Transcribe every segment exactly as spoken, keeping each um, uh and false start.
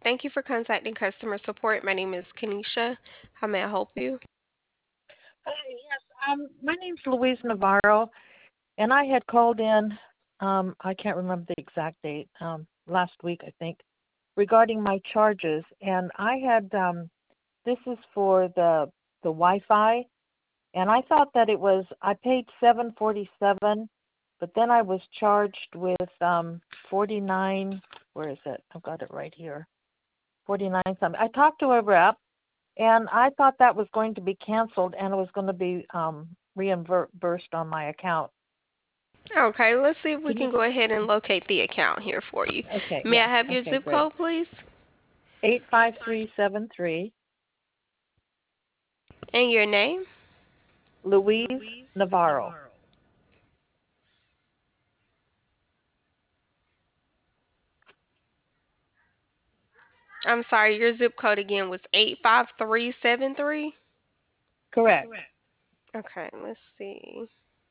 Thank you for contacting customer support. My name is Kanisha. How may I help you? Hi, yes. Um, my name's Louise Navarro, and I had called in, um, I can't remember the exact date, um, last week, I think, regarding my charges. And I had, um, this is for the the Wi-Fi, and I thought that it was, I paid seven forty-seven, but then I was charged with um, forty-nine, where is it? I've got it right here, forty-nine something. I talked to a rep, and I thought that was going to be canceled and it was going to be um, reimbursed on my account. Okay, let's see if we Can you? can go ahead and locate the account here for you. Okay, May I yeah. have your Okay, zip great. code, please? eight five three seven three, And your name? Louise Navarro. I'm sorry, your zip code again was eight five three seven three? Correct. Okay, let's see.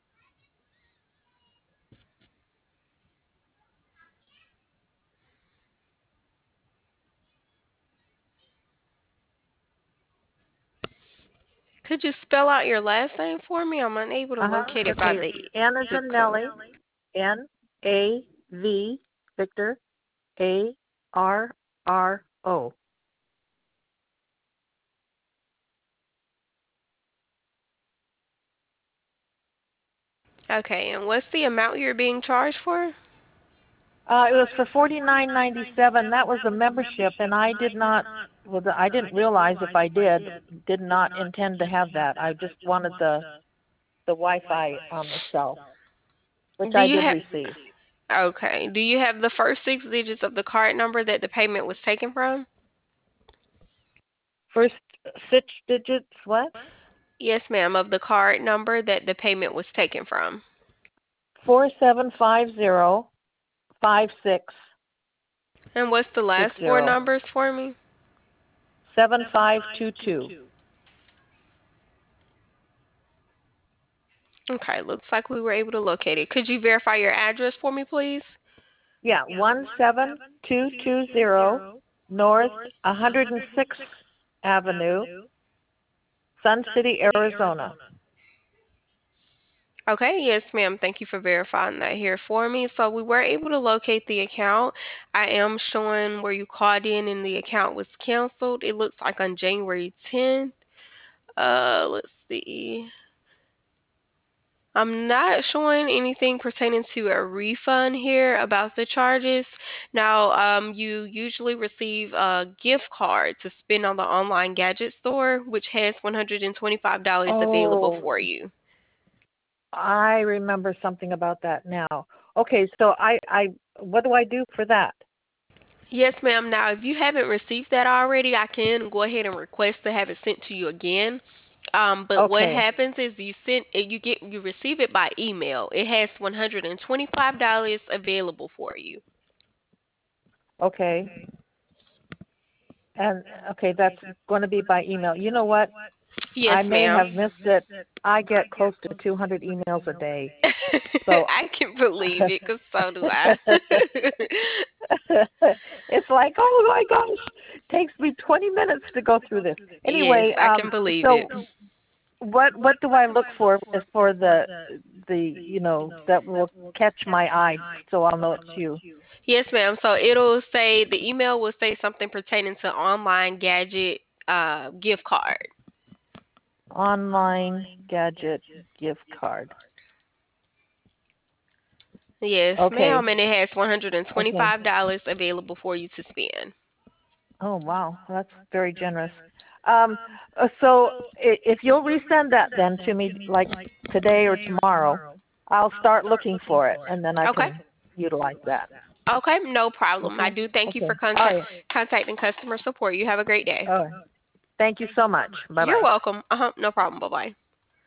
Could you spell out your last name for me? I'm unable to Uh-huh. locate it by Okay, it's the N as zip in code. Nellie, N A V, Victor, A R R O. Okay, and what's the amount you're being charged for? Uh, it was for forty-nine ninety-seven. That was a membership, and I did not. Well, the- I didn't realize if I did, did not intend to have that. I just wanted the the Wi-Fi um, itself, which Do I you did have receive. Okay. Do you have the first six digits of the card number that the payment was taken from? First six digits, what? Yes, ma'am, of the card number that the payment was taken from. Four seven five zero five six And what's the six last four zero numbers for me? seven five two two. Okay, looks like we were able to locate it. Could you verify your address for me, please? Yeah, one seven two two zero North one hundred sixth Avenue, Sun City, Arizona. Okay, yes, ma'am. Thank you for verifying that here for me. So we were able to locate the account. I am showing where you called in and the account was canceled. It looks like on January tenth. Uh, let's see. I'm not showing anything pertaining to a refund here about the charges. Now, um, you usually receive a gift card to spend on the online gadget store, which has one hundred twenty-five dollars available Oh, for you. I remember something about that now. Okay, so I, I, what do I do for that? Yes, ma'am. Now, if you haven't received that already, I can go ahead and request to have it sent to you again. Um, but what Okay, happens is you send you get you receive it by email. It has one hundred twenty-five dollars available for you. okay, and okay, that's going to be by email. You know what? I Yes, may ma'am. have missed it. I get close to two hundred emails a day, so I can believe it, cause so do I. it's like, oh my gosh, takes me twenty minutes to go through this. Anyway, Yes, I um, can believe so it. what what do I look for as for the the you know that will catch my eye so I'll know it's you? Yes, ma'am. So it'll say the email will say something pertaining to online gadget uh, gift card. Online gadget gift card. Yes, Okay, ma'am, and it has okay. one hundred twenty-five dollars available for you to spend. Oh wow, that's very generous. Um, uh, so i- if you'll resend that then to me, like today or tomorrow, I'll start looking for it, and then I Okay. can utilize that. Okay, no problem. I Okay. do thank you for Okay. All contact right. contacting customer support. You have a great day. All right. Thank you so much. Bye You're bye. welcome. Uh-huh, no problem. Bye-bye.